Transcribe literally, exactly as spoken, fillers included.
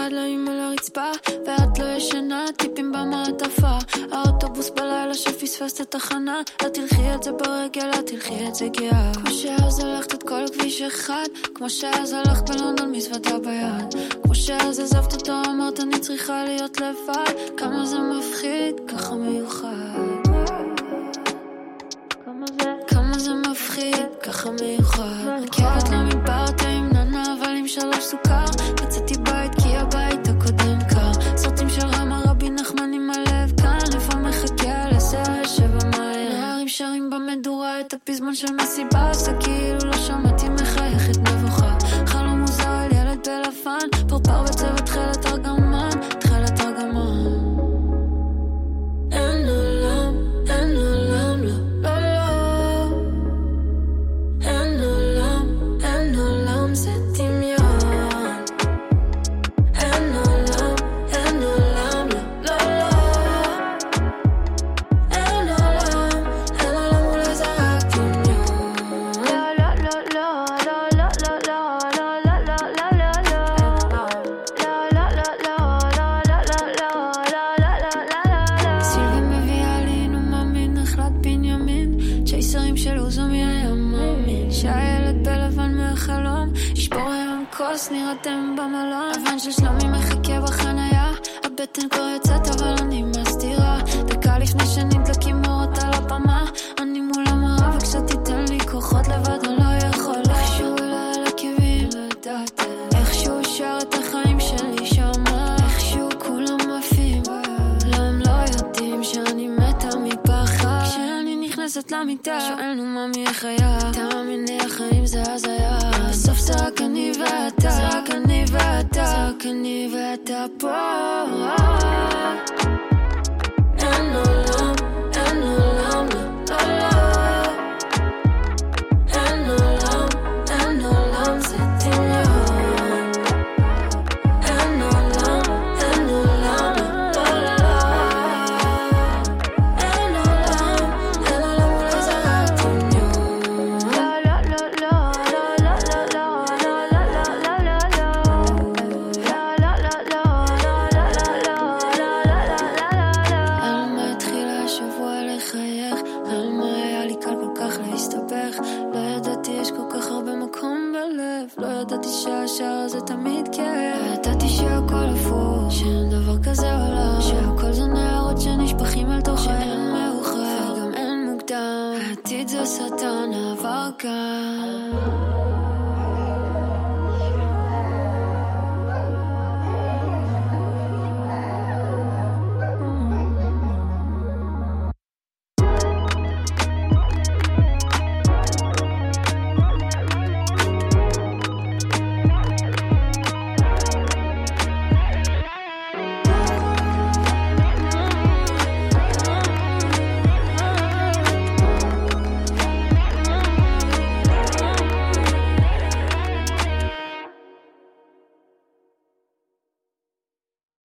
ביד לאמא לרצפה ואת לא ישנה, טיפים במעטפה, האוטובוס בלילה שפספסת את התחנה, את תלכי את זה ברגל, את תלכי את זה גאה, כמו שאז הלכת את כל כביש אחד, כמו שאז הלכת בלונדון מזוודה ביד, כמו שאז עזבת אותו אמרת אני צריכה להיות לבד, כמה זה מפחיד, ככה מיוחד, כמה זה מפחיד, ככה מיוחד, רכבת למדבר טעים ננה אבל עם שלוש סוכר, יצאתי בית כי הבית הקודם קר, סרטים של רמה רבי נחמן עם הלב כאן, איפה מחכה לזה שבע מהר, נערים שרים במדורה את הפזמון של מסיבה, עושה כאילו לא שמעתי מחייכת מבוכה, חלום מוזר על ילד בלבן, פרפר בצוות תחילת ארגמן, תחילת ארגמן, אין עולם, אין עולם, לא, לא, לא, אין עולם, אין עולם, זה דמיון, אין עולם, אין עולם, לא, לא, לא, אין עולם, אין עולם, אולי זה רק דמיון, לא, לא, לא, לא, לא, לא, לא, לא, לא, לא, לא, לא, לא, סילבי מביאה לי נומה מן נחלת בנימין, צ'ייסרים של עוזו מהיממין, שהילד בלבן מהחלום, ישבור היום כוס נראיתם במלון, אבן של שלומי מחכה בחניה, הבטן כבר יצאת אבל אני מסתירה, דקה לפני שנדלקים אורות על הבמה, אני מול המראה וכשאת תיתן לי כוחות לבד אני לא יכול, איכשהו אלה על הכיבים, לא יודעת איכשהו שר את החיים שלי שמה, איכשהו כולם מפים, לא הם לא יודעים שאני מתה מפחד, כשאני נכנסת למיטה שואלנו מה מי החיה, תאמיני החיים זה הזיה, בסוף זה רק אני ואתה, זה רק אני ואתה, זה רק אני ואתה פה, אין עולם, אין עולם, לא, לא, לא, אין עולם, אין עולם, זה דמיון, אין עולם, אין עולם, לא, לא, לא, אין עולם, אין עולם, אולי זה רק דמיון, לא, לא, לא, לא, לא, לא, לא, לא, לא, לא, לא, לא, על מה התחילה השבוע לחייך, על מה היה לי קל כל כך להסתבך, לא ידעתי יש כל כך הרבה מקום בלב, לא ידעתי שהשאר זה תמיד כיף, לא ידעתי שהכל הפוך, שאין דבר כזה עולם, שהכל זה נערות שנשפכים על תוך, שאין מאוחר וגם אין מוקדם, העתיד זה שטן העבר כאן.